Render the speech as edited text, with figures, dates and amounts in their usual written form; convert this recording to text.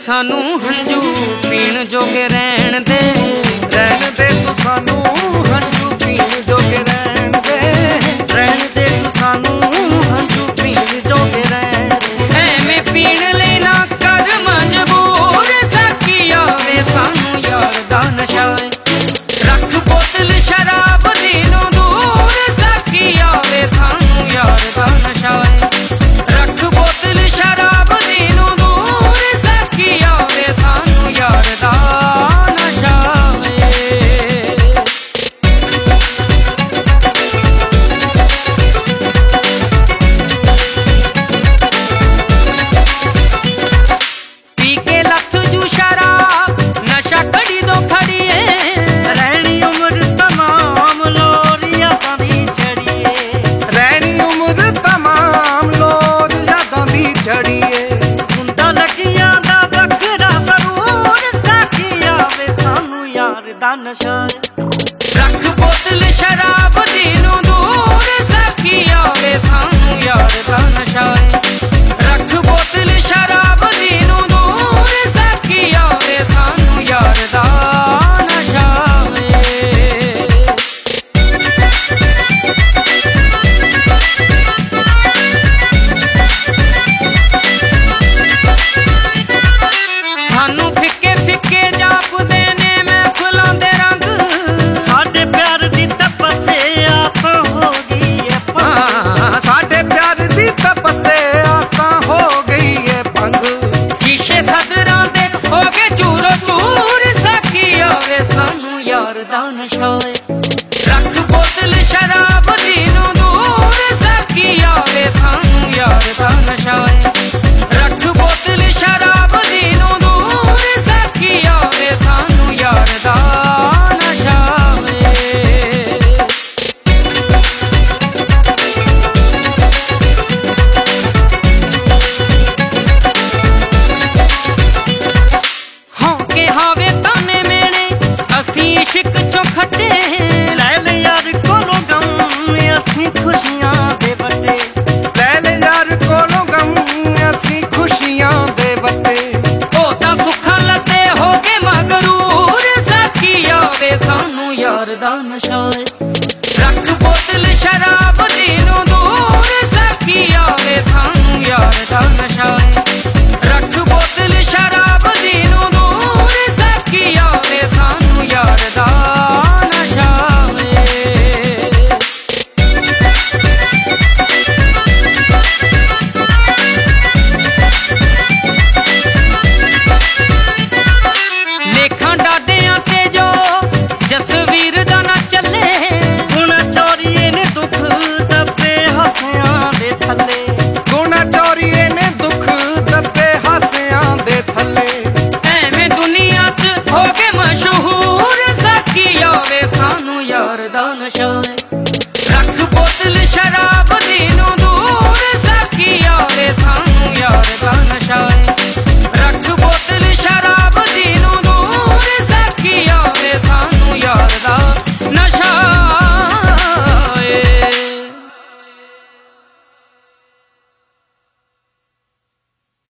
सानू हंजू पीण जोगे रहन दे तू सानू हंजू पीण जोगे रहन दे तू सानू हंजू पीण जोगे रहन दे। एवें पीण लई ना कर मजबूर, साकी आवे सानू यार दा नशा है। रख बोतल शराब दी नू दूर, साकी आवे सानू यार दा नशा है। रख बोतल शराब दी नू दूर, साकी आवे सानू यार दा नशा है। पी के लथ जू शराब नशा कड़ी दो खड़िए, रहनी उम्र तमाम लोर यादां दी चढ़िए। रहनी उम्र तमाम लोर यादां दी चढ़िए। मुंडा लगियां दा बखरा सरूर, साकी आवे सानू यार दा नशा है। रख बोतल शराब दी नू दूर, साकी आवे सानू यार दा नशा है। रख बोतल शराब दी नू दूर, साकी आवे सानू यार दा नशा है। सानू फिक्के फिक्के जापदे ने महफिलां दे रंग, साडे प्यार दी तपस्या तां हो गई है भंग। साडे प्यार दी तपस्या तां हो गई है भंग। शीशे सदरां दे हो गए चूरो चूर, साकी आवे सानू यार दा नशा है। रख बोतल शराब दी नू दूर, साकी आवे सानू यार दा नशा है। रख बोतल शराब दी नू दूर, साकी आवे सानू यार दा नशा है। हौके हावे ताने मेने असी इश्क चो खटे, लै ले यार कोलों गम असी खुशियां दे बटे। लै ले यार कोलों गम असी खुशियां दे बटे। ओ तां सुखां लते हो गए मगरूर, साकी आवे सानू यार दा नशा है। रख बोतल शराब दी नू दूर, साकी आवे सानू यार दा नशा है। रख बोतल शराब दी नू दूर, साकी आवे सानू यार दा नशा है। लेखां डाडियां ते जो जसवीर दा ना चले, गुणा चोरीए ने दुख दबे हसियां दे थल्ले। गुणा चोरीए ने दुख दबे हासियां दे थल्ले। एवें दुनिया च हो गए मशहूर, साकी आवे सानू यार दा नशा है।